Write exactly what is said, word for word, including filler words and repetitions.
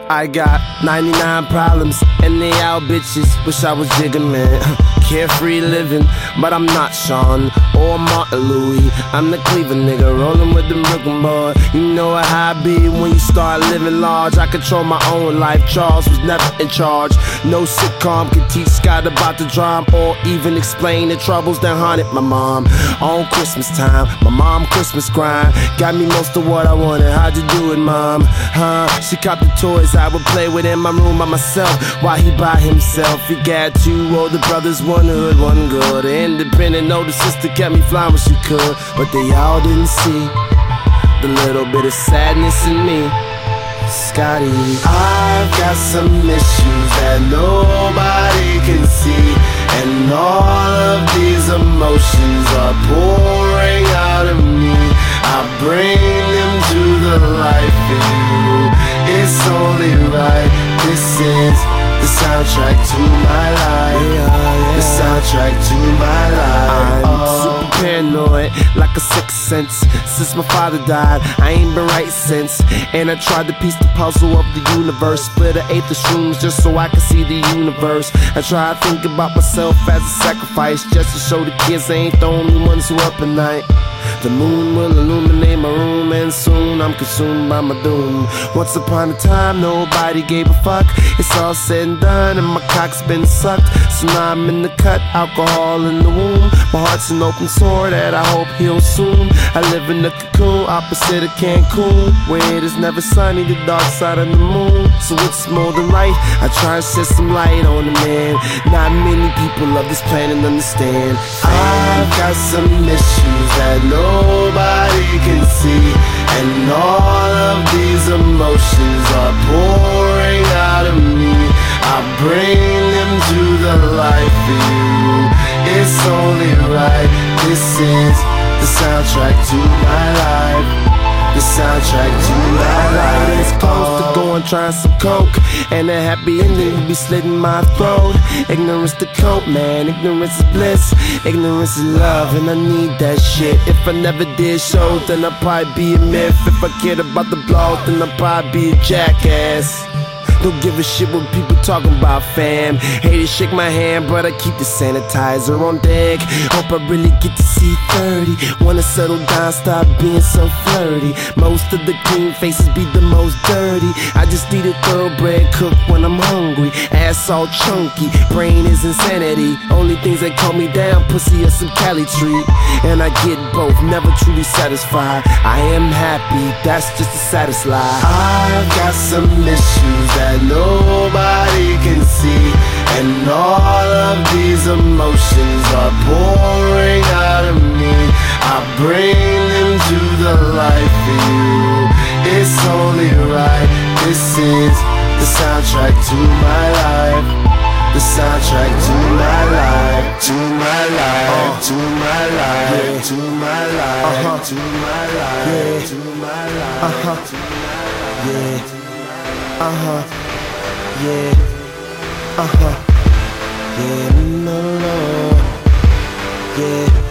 I got ninety-nine problems, and they all bitches. Wish I was Jigga, man. Carefree living, but I'm not Sean or Martin Louis. I'm the Cleveland nigga, rolling with the Brooklyn boy. You know how I be when you start living large. I control my own life, Charles was never in charge. No sitcom can teach Scott about the drama, or even explain the troubles that haunted my mom. On Christmas time, my mom Christmas grind got me most of what I wanted. How'd you do it, mom? Huh? She copped the toys I would play with in my room by myself, while he by himself. He got two older brothers, one hood, one good. The independent older sister kept me flying when she could, but they all didn't see the little bit of sadness in me. Scotty, I've got some issues that nobody can see, and all of these emotions are pouring out of me. I bring them to the life in you. It's only right. This is the soundtrack to my life. The soundtrack to my life. I'm super paranoid, like a sixth sense. Since my father died, I ain't been right since. And I tried to piece the puzzle of the universe, split an eighth of shrooms just so I could see the universe. I try to think about myself as a sacrifice, just to show the kids they ain't the only ones who up at night. The moon will illuminate my room, and soon I'm consumed by my doom. Once upon a time, nobody gave a fuck. It's all said and done, and my cock's been sucked. So now I'm in the cut, alcohol in the womb. My heart's an open sore that I hope heals soon. I live in a cocoon opposite of Cancun, where it is never sunny, the dark side of the moon. So it's more than right, I try and shed some light on the man. Not many people of this planet understand. I've got some issues that nobody can see, and all of these emotions are pouring out of me. I bring them to the life in you. It's only right. This is the soundtrack to my life. The soundtrack to my life. It's close to going trying some coke, and a happy ending will be slitting my throat. Ignorance the cope, man. Ignorance is bliss. Ignorance is love, and I need that shit. If I never did shows, then I'd probably be a myth. If I cared about the blog, then I'd probably be a jackass. Don't give a shit what people talking about, fam. Haters shake my hand, but I keep the sanitizer on deck. Hope I really get to see thirty. Wanna settle down, stop being so flirty. Most of the clean faces be the most dirty. I just need a thoroughbred cook when I'm hungry. Ass all chunky, brain is insanity. Only things that calm me down, pussy or some Cali treat. And I get both, never truly satisfied. I am happy, that's just the saddest lie. I've got some issues that nobody can see, and all of these emotions are pouring out of me. I bring them to the life in you. It's only right. This is the soundtrack to my life. The soundtrack to my life. To my life. To my life. To my life. To my life. To my life. Uh huh. Yeah. Uh huh. Yeah, uh-huh, yeah, no, no, yeah.